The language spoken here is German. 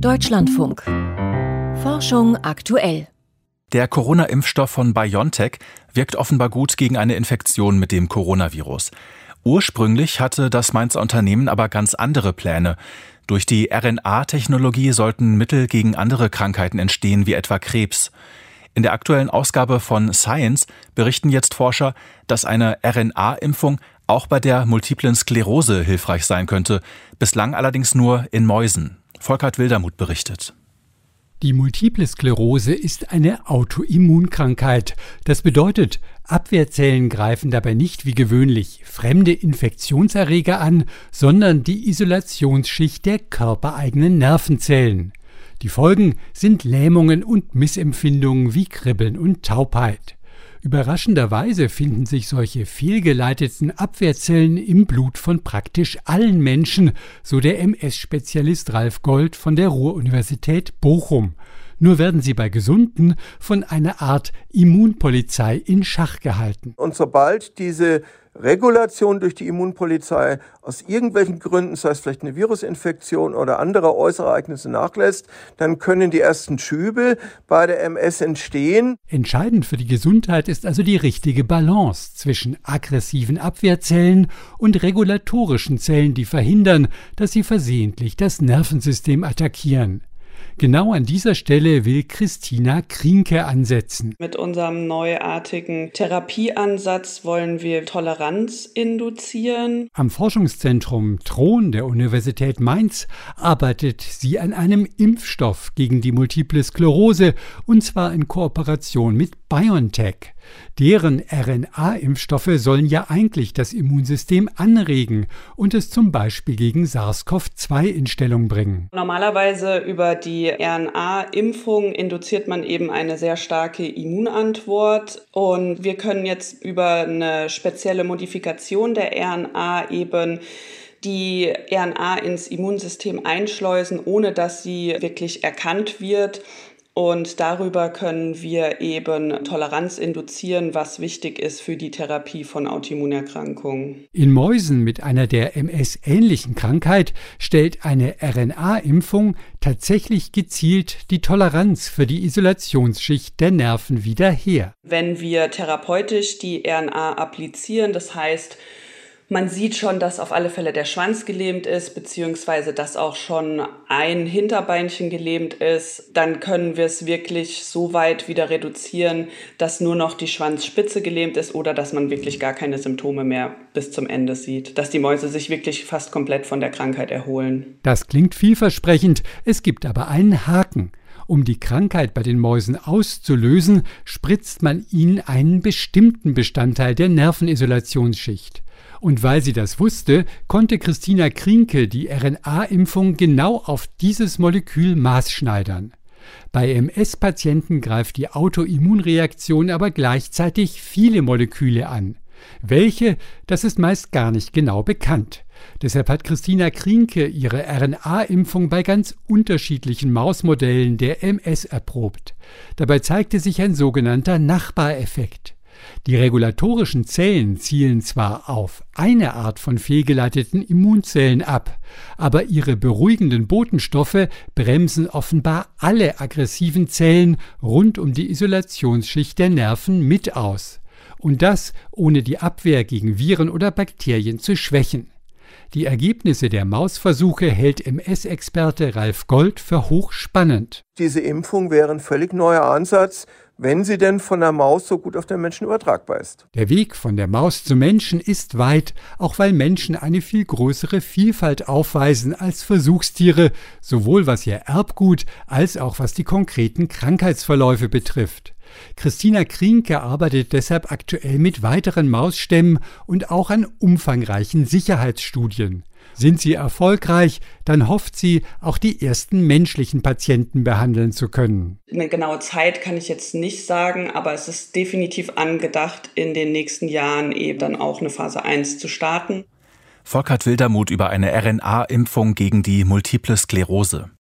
Deutschlandfunk. Forschung aktuell. Der Corona-Impfstoff von BioNTech wirkt offenbar gut gegen eine Infektion mit dem Coronavirus. Ursprünglich hatte das Mainzer Unternehmen aber ganz andere Pläne. Durch die RNA-Technologie sollten Mittel gegen andere Krankheiten entstehen, wie etwa Krebs. In der aktuellen Ausgabe von Science berichten jetzt Forscher, dass eine RNA-Impfung auch bei der multiplen Sklerose hilfreich sein könnte, bislang allerdings nur in Mäusen. Volkert Wildermuth berichtet. Die multiple Sklerose ist eine Autoimmunkrankheit. Das bedeutet, Abwehrzellen greifen dabei nicht wie gewöhnlich fremde Infektionserreger an, sondern die Isolationsschicht der körpereigenen Nervenzellen. Die Folgen sind Lähmungen und Missempfindungen wie Kribbeln und Taubheit. Überraschenderweise finden sich solche fehlgeleiteten Abwehrzellen im Blut von praktisch allen Menschen, so der MS-Spezialist Ralf Gold von der Ruhr-Universität Bochum. Nur werden sie bei Gesunden von einer Art Immunpolizei in Schach gehalten. Und sobald diese Regulation durch die Immunpolizei aus irgendwelchen Gründen, sei es vielleicht eine Virusinfektion oder andere äußere Ereignisse nachlässt, dann können die ersten Schübe bei der MS entstehen. Entscheidend für die Gesundheit ist also die richtige Balance zwischen aggressiven Abwehrzellen und regulatorischen Zellen, die verhindern, dass sie versehentlich das Nervensystem attackieren. Genau an dieser Stelle will Christina Krienke ansetzen. Mit unserem neuartigen Therapieansatz wollen wir Toleranz induzieren. Am Forschungszentrum Thron der Universität Mainz arbeitet sie an einem Impfstoff gegen die multiple Sklerose, und zwar in Kooperation mit BioNTech. Deren RNA-Impfstoffe sollen ja eigentlich das Immunsystem anregen und es zum Beispiel gegen SARS-CoV-2 in Stellung bringen. Normalerweise über die RNA-Impfung induziert man eben eine sehr starke Immunantwort, und wir können jetzt über eine spezielle Modifikation der RNA eben die RNA ins Immunsystem einschleusen, ohne dass sie wirklich erkannt wird. Und darüber können wir eben Toleranz induzieren, was wichtig ist für die Therapie von Autoimmunerkrankungen. In Mäusen mit einer der MS-ähnlichen Krankheit stellt eine RNA-Impfung tatsächlich gezielt die Toleranz für die Isolationsschicht der Nerven wieder her. Wenn wir therapeutisch die RNA applizieren, das heißt, man sieht schon, dass auf alle Fälle der Schwanz gelähmt ist, beziehungsweise dass auch schon ein Hinterbeinchen gelähmt ist. Dann können wir es wirklich so weit wieder reduzieren, dass nur noch die Schwanzspitze gelähmt ist oder dass man wirklich gar keine Symptome mehr bis zum Ende sieht. Dass die Mäuse sich wirklich fast komplett von der Krankheit erholen. Das klingt vielversprechend, es gibt aber einen Haken. Um die Krankheit bei den Mäusen auszulösen, spritzt man ihnen einen bestimmten Bestandteil der Nervenisolationsschicht. Und weil sie das wusste, konnte Christina Krienke die RNA-Impfung genau auf dieses Molekül maßschneidern. Bei MS-Patienten greift die Autoimmunreaktion aber gleichzeitig viele Moleküle an. Welche, das ist meist gar nicht genau bekannt. Deshalb hat Christina Krienke ihre RNA-Impfung bei ganz unterschiedlichen Mausmodellen der MS erprobt. Dabei zeigte sich ein sogenannter Nachbareffekt. Die regulatorischen Zellen zielen zwar auf eine Art von fehlgeleiteten Immunzellen ab, aber ihre beruhigenden Botenstoffe bremsen offenbar alle aggressiven Zellen rund um die Isolationsschicht der Nerven mit aus. Und das, ohne die Abwehr gegen Viren oder Bakterien zu schwächen. Die Ergebnisse der Mausversuche hält MS-Experte Ralf Gold für hochspannend. Diese Impfung wäre ein völlig neuer Ansatz, wenn sie denn von der Maus so gut auf den Menschen übertragbar ist. Der Weg von der Maus zum Menschen ist weit, auch weil Menschen eine viel größere Vielfalt aufweisen als Versuchstiere, sowohl was ihr Erbgut als auch was die konkreten Krankheitsverläufe betrifft. Christina Krienke arbeitet deshalb aktuell mit weiteren Mausstämmen und auch an umfangreichen Sicherheitsstudien. Sind sie erfolgreich, dann hofft sie, auch die ersten menschlichen Patienten behandeln zu können. Eine genaue Zeit kann ich jetzt nicht sagen, aber es ist definitiv angedacht, in den nächsten Jahren eben dann auch eine Phase 1 zu starten. Volkert Wildermuth über eine RNA-Impfung gegen die multiple Sklerose.